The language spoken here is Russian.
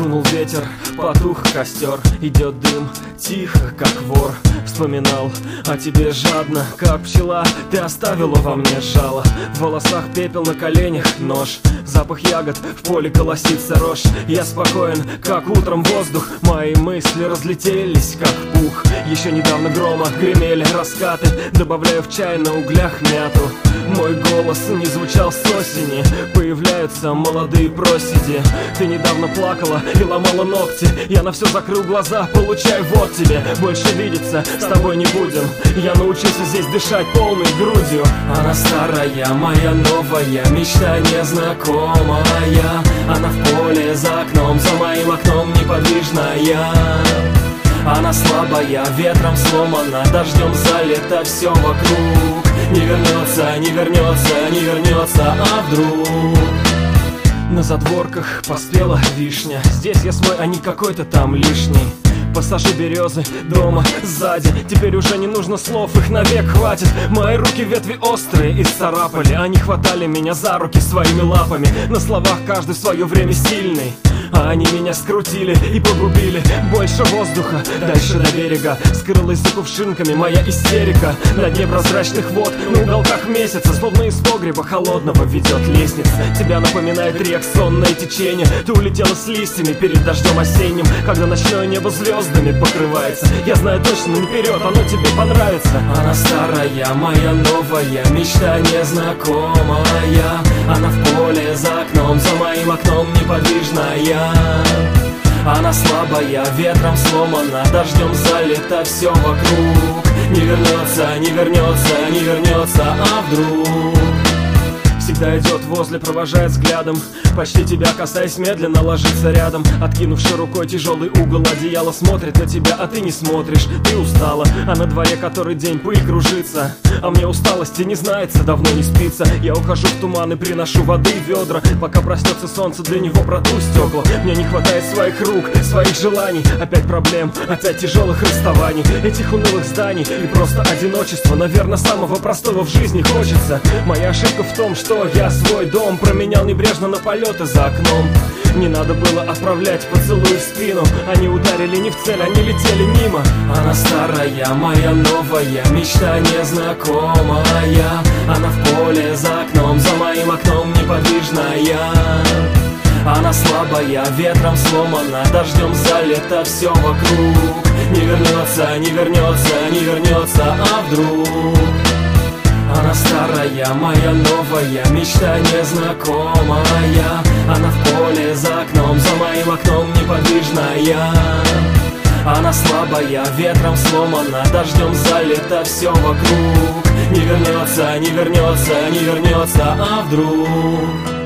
Дунул ветер, потух костер, идет дым, тихо, как вор. Вспоминал о тебе жадно, как пчела, ты оставила во мне жало. В волосах пепел, на коленях нож, запах ягод, в поле колосится рожь. Я спокоен, как утром воздух, мои мысли разлетелись, как пух. Еще недавно грома гремели раскаты, добавляю в чай на углях мяту. Мой голос не звучал с осени, появляются молодые проседи. Ты недавно плакала и ломала ногти, я на все закрыл глаза, получай, вот тебе. Больше видеться с тобой не будем, я научился здесь дышать полной грудью. Она старая, моя новая, мечта незнакомая. Она в поле за окном, за моим окном неподвижная. Она слабая, ветром сломана, дождем залито все вокруг. Не вернется, не вернется, не вернется, а вдруг? На задворках поспела вишня, здесь я свой, а не какой-то там лишний. Пассажи березы, дома, сзади, теперь уже не нужно слов, их навек хватит. Мои руки ветви острые исцарапали, они хватали меня за руки своими лапами. На словах каждый в свое время сильный, а они меня скрутили и погубили. Больше воздуха, дальше до берега, скрылась за кувшинками моя истерика. На дне прозрачных вод, на уголках месяца, словно из погреба холодного ведет лестница. Тебя напоминает реакционное течение, ты улетела с листьями перед дождем осенним, когда ночное небо звездами покрывается. Я знаю точно наперед, оно тебе понравится. Она старая, моя новая, мечта незнакомая. Она в поле за окном, за моим окном неподвижная. Она слабая, ветром сломана, дождем залито все вокруг. Не вернется, не вернется, не вернется, а вдруг? Всегда идет возле, провожает взглядом, почти тебя касаясь, медленно ложится рядом. Откинувши рукой тяжелый угол одеяла, смотрит на тебя, а ты не смотришь. Ты устала, а на дворе который день пыль кружится. А мне усталости не знается, давно не спится. Я ухожу в туман и приношу воды в ведра, пока проснется солнце, для него протру стекла. Мне не хватает своих рук, своих желаний, опять проблем, опять тяжелых расставаний, этих унылых зданий и просто одиночества. Наверное, самого простого в жизни хочется. Моя ошибка в том, что я свой дом променял небрежно на полеты за окном. Не надо было отправлять поцелуй в спину, они ударили не в цель, они летели мимо. Она старая, моя новая, мечта незнакомая. Она в поле за окном, за моим окном неподвижная. Она слабая, ветром сломана, дождем залито все вокруг. Не вернется, не вернется, не вернется, а вдруг? Она старая, моя новая, мечта незнакомая. Она в поле за окном, за моим окном неподвижная. Она слабая, ветром сломана, дождем залито все вокруг. Не вернется, не вернется, не вернется, а вдруг?